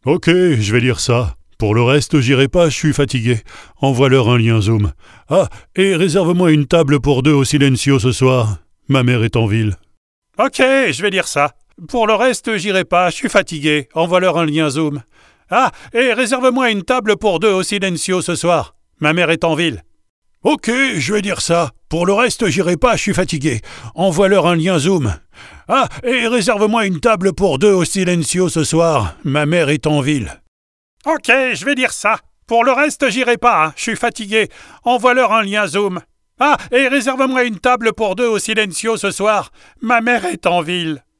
Ok, je vais lire ça. Pour le reste, j'irai pas, je suis fatigué. Envoie-leur un lien Zoom. Ah, et réserve-moi une table pour deux au Silencio ce soir. Ma mère est en ville. Ok, je vais lire ça. Pour le reste, j'irai pas, je suis fatigué. Envoie-leur un lien Zoom. Ah, et réserve-moi une table pour deux au Silencio ce soir. Ma mère est en ville. Ok, je vais dire ça. Pour le reste, j'irai pas, je suis fatigué. Envoie-leur un lien Zoom. Ah, et réserve-moi une table pour deux au Silencio ce soir. Ma mère est en ville. Ok, je vais dire ça. Pour le reste, j'irai pas, je suis fatigué. Envoie-leur un lien Zoom. Ah, et réserve-moi une table pour deux au Silencio ce soir. Ma mère est en ville.